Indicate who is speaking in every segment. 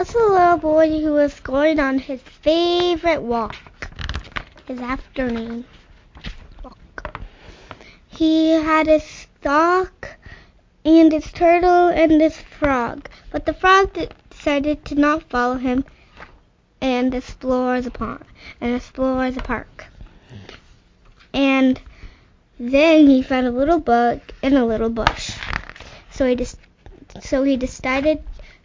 Speaker 1: was a little boy who was going on his favorite walk, his afternoon walk. He had his stock and his turtle and his frog, but the frog decided to not follow him and explore the pond and explore the park. And then he found a little bug in a little bush. So he started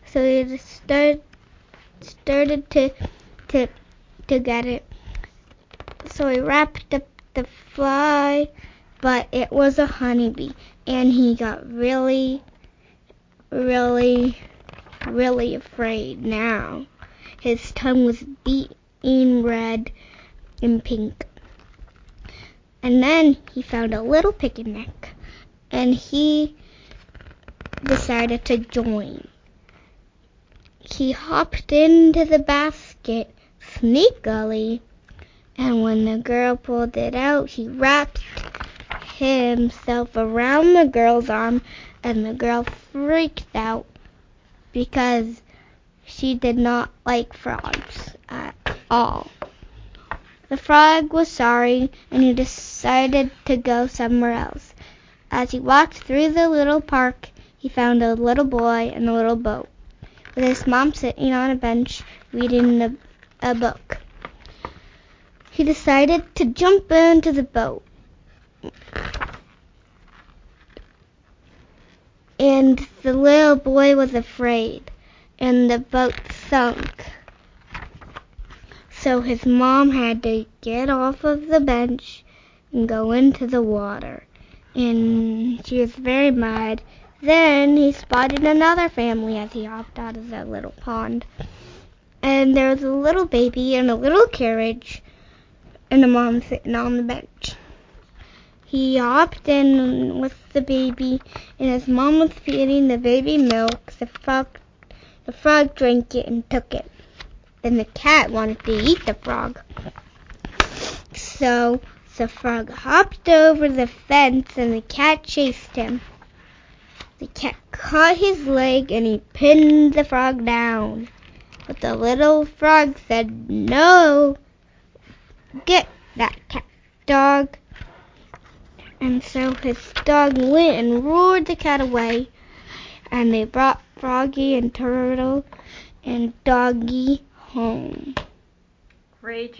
Speaker 1: to get it. So he wrapped up the fly, but it was a honeybee, and he got really, really, really afraid now. His tongue was being red and pink. And then he found a little picnic, and he decided to join. He hopped into the basket sneakily, and when the girl pulled it out, he wrapped himself around the girl's arm, and the girl freaked out because she did not like frogs at all. The frog was sorry, and he decided to go somewhere else. As he walked through the little park, he found a little boy in a little boat, with his mom sitting on a bench reading a book. He decided to jump into the boat, and the little boy was afraid, and the boat sunk. So his mom had to get off of the bench and go into the water, and she was very mad. Then he spotted another family as he hopped out of the little pond, and there was a little baby in a little carriage and a mom sitting on the bench. He hopped in with the baby, and his mom was feeding the baby milk. The frog drank it and took it. Then the cat wanted to eat the frog. So the frog hopped over the fence, and the cat chased him. The cat caught his leg, and he pinned the frog down. But the little frog said, "No, get that cat, dog." And so his dog went and roared the cat away, and they brought Froggy and Turtle and Doggy home.
Speaker 2: Great